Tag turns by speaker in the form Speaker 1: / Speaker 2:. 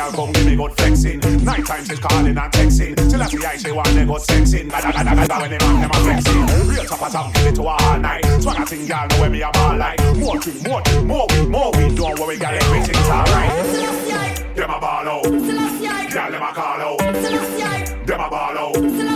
Speaker 1: girl come give me good flexing. Night time she's calling and texting. Till I see I she want me good sexing. Gada when the man them a flexing. Real top give it to her all night. Swagger thing girl know where me a ball like. More drink, more drink, more weed. Don't worry girl, everything's alright. Them a ball out. Girl them a call out. Them a ball out.